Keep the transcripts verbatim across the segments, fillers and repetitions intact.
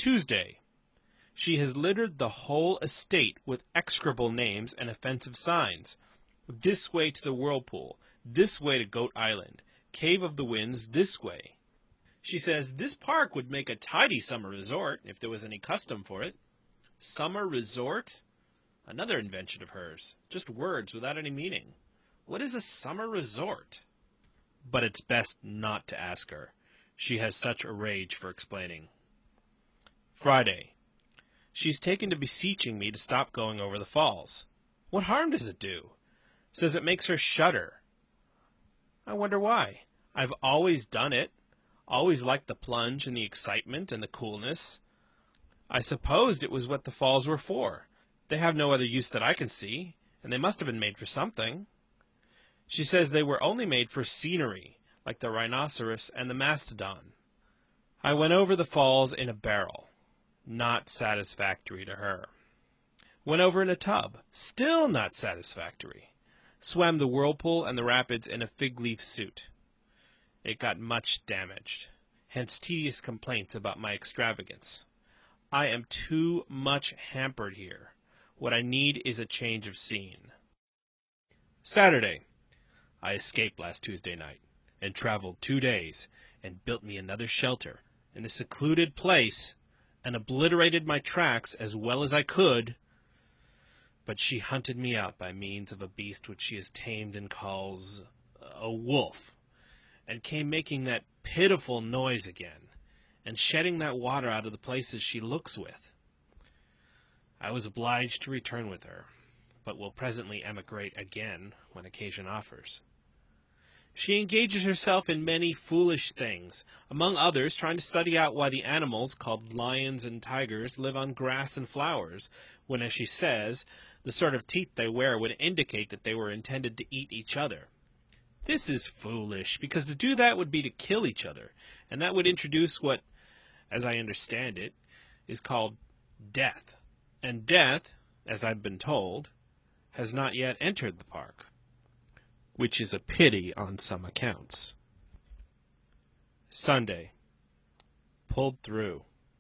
Tuesday. She has littered the whole estate with execrable names and offensive signs. This way to the whirlpool, this way to Goat Island, Cave of the Winds this way. She says this park would make a tidy summer resort if there was any custom for it. Summer resort? Another invention of hers. Just words without any meaning. What is a summer resort? But it's best not to ask her. She has such a rage for explaining. Friday. She's taken to beseeching me to stop going over the falls. What harm does it do? Says it makes her shudder. I wonder why. I've always done it. Always liked the plunge and the excitement and the coolness. I supposed it was what the falls were for. They have no other use that I can see, and they must have been made for something. She says they were only made for scenery, like the rhinoceros and the mastodon. I went over the falls in a barrel. Not satisfactory to her. Went over in a tub. Still not satisfactory. Swam the whirlpool and the rapids in a fig leaf suit. It got much damaged, hence tedious complaints about my extravagance. I am too much hampered here. What I need is a change of scene. Saturday. I escaped last Tuesday night, and traveled two days, and built me another shelter in a secluded place, and obliterated my tracks as well as I could. But she hunted me out by means of a beast which she has tamed and calls a wolf, and came making that pitiful noise again, and shedding that water out of the places she looks with. I was obliged to return with her, but will presently emigrate again when occasion offers. She engages herself in many foolish things, among others trying to study out why the animals called lions and tigers live on grass and flowers, when, as she says, the sort of teeth they wear would indicate that they were intended to eat each other. This is foolish, because to do that would be to kill each other, and that would introduce what, as I understand it, is called death. And death, as I've been told, has not yet entered the park, which is a pity on some accounts. Sunday. Pulled through.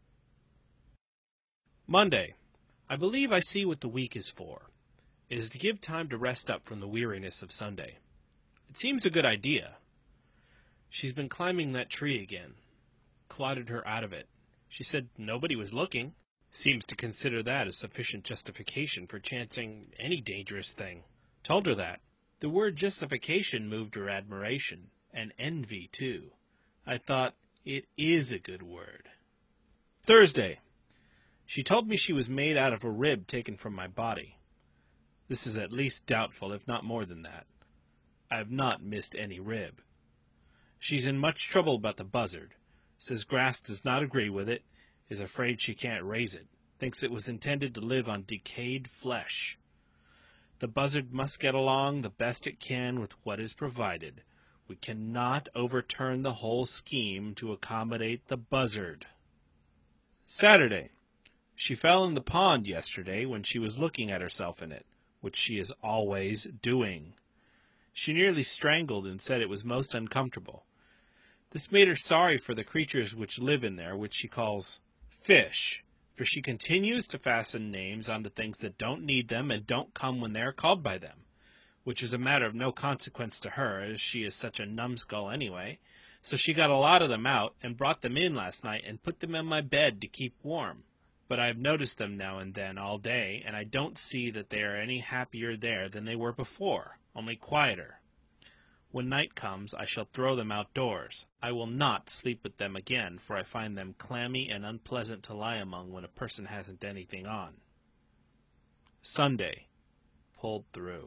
Monday. I believe I see what the week is for. It is to give time to rest up from the weariness of Sunday. It seems a good idea. She's been climbing that tree again. Clotted her out of it. She said nobody was looking. Seems to consider that a sufficient justification for chancing any dangerous thing. Told her that. The word justification moved her admiration, and envy, too. I thought, it is a good word. Thursday. She told me she was made out of a rib taken from my body. This is at least doubtful, if not more than that. I have not missed any rib. She's in much trouble about the buzzard. Says grass does not agree with it, is afraid she can't raise it, thinks it was intended to live on decayed flesh. The buzzard must get along the best it can with what is provided. We cannot overturn the whole scheme to accommodate the buzzard. Saturday. She fell in the pond yesterday when she was looking at herself in it, which she is always doing. She nearly strangled and said it was most uncomfortable. This made her sorry for the creatures which live in there, which she calls fish, for she continues to fasten names onto things that don't need them and don't come when they are called by them, which is a matter of no consequence to her, as she is such a numbskull anyway. So she got a lot of them out and brought them in last night and put them in my bed to keep warm. But I have noticed them now and then all day, and I don't see that they are any happier there than they were before, only quieter. When night comes, I shall throw them outdoors. I will not sleep with them again, for I find them clammy and unpleasant to lie among when a person hasn't anything on. Sunday. Pulled through.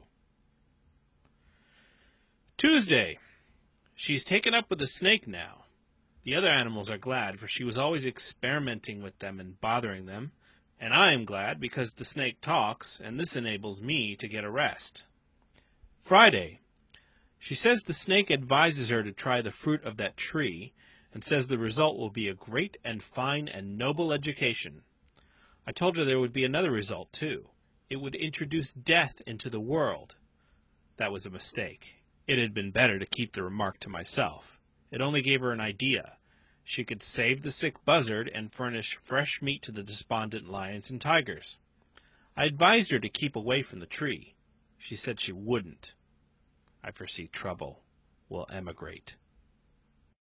Tuesday. She's taken up with the snake now. The other animals are glad, for she was always experimenting with them and bothering them, and I am glad because the snake talks, and this enables me to get a rest. Friday. She says the snake advises her to try the fruit of that tree, and says the result will be a great and fine and noble education. I told her there would be another result, too. It would introduce death into the world. That was a mistake. It had been better to keep the remark to myself. It only gave her an idea. She could save the sick buzzard and furnish fresh meat to the despondent lions and tigers. I advised her to keep away from the tree. She said she wouldn't. I foresee trouble will emigrate.